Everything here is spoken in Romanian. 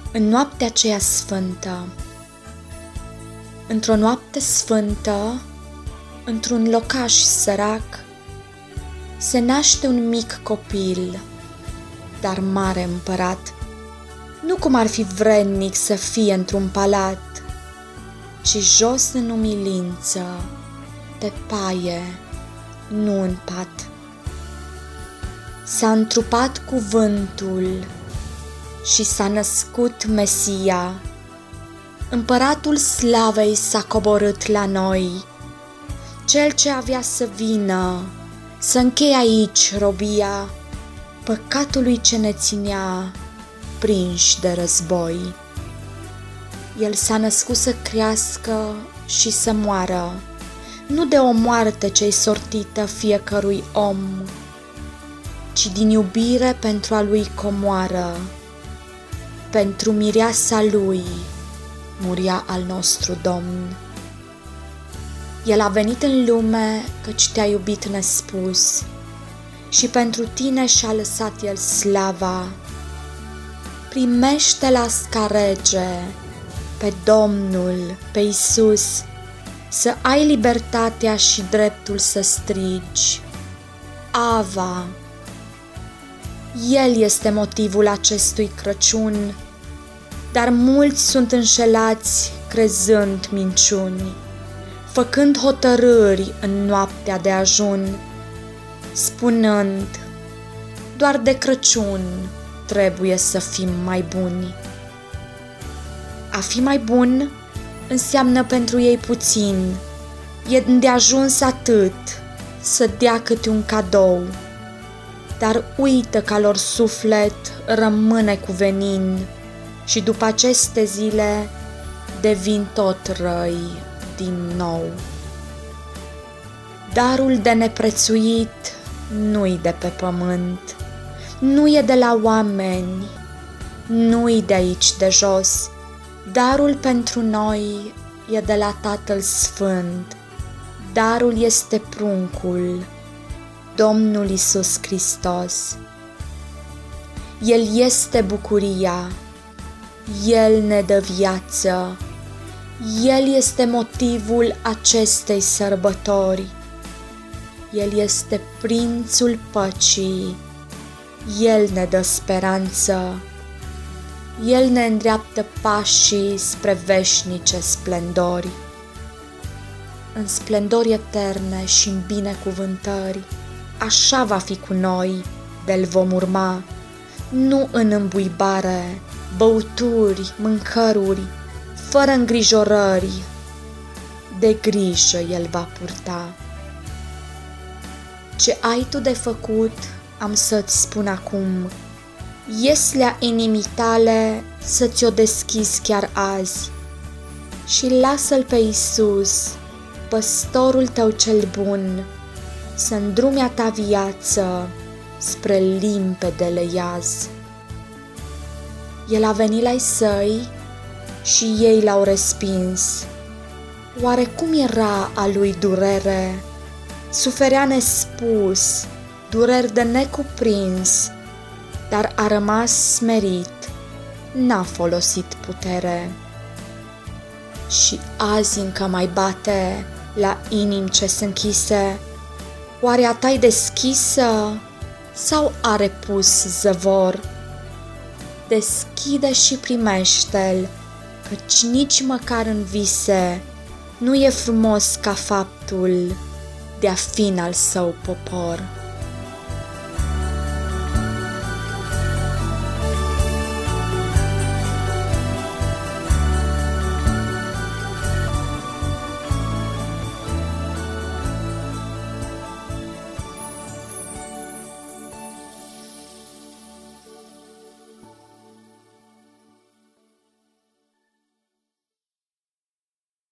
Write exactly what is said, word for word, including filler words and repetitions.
În noaptea aceea sfântă, într-o noapte sfântă, într-un locaș sărac, se naște un mic copil, dar mare împărat, nu cum ar fi vrednic să fie într-un palat, ci jos în umilință, pe paie, nu în pat. S-a întrupat cuvântul și s-a născut Mesia. Împăratul slavei s-a coborât la noi, cel ce avea să vină, să încheie aici robia păcatului ce ne ținea prinși de război. El s-a născut să crească și să moară, nu de o moarte ce-i sortită fiecărui om, ci din iubire pentru a lui comoară. Pentru mireasa lui muria al nostru Domn. El a venit în lume căci te-a iubit nespus și pentru tine și-a lăsat el slava. Primește-l ca rege pe Domnul, pe Iisus, să ai libertatea și dreptul să strigi Ava. El este motivul acestui Crăciun, dar mulți sunt înșelați crezând minciuni, făcând hotărâri în noaptea de ajun, spunând, doar de Crăciun trebuie să fim mai buni. A fi mai bun înseamnă pentru ei puțin, e îndeajuns atât să dea câte un cadou, dar uită că lor suflet rămâne cu venin și după aceste zile devin tot răi din nou. Darul de neprețuit nu-i de pe pământ, nu e de la oameni, nu-i de aici de jos. Darul pentru noi e de la Tatăl Sfânt, darul este pruncul, Domnul Iisus Hristos. El este bucuria, El ne dă viață, El este motivul acestei sărbători, El este Prințul Păcii, El ne dă speranță, El ne îndreaptă pașii spre veșnice splendori. În splendori eterne și în binecuvântări, așa va fi cu noi, de-l vom urma, nu în îmbuibare, băuturi, mâncăruri, fără îngrijorări, de grijă el va purta. Ce ai tu de făcut, am să-ți spun acum, ieslea inimii tale să ți-o deschizi chiar azi și lasă-l pe Iisus, păstorul tău cel bun, să îndrume a ta viață spre limpedele iaz. El a venit la-i săi și ei l-au respins. Oare cum era a lui durere? Suferea nespus, dureri de necuprins, dar a rămas smerit, n-a folosit putere. Și azi încă mai bate la inimi ce s închise, oare a ta-i deschisă sau are pus zăvor? Deschide și primește-l, căci nici măcar în vise nu e frumos ca faptul de a fi al său popor.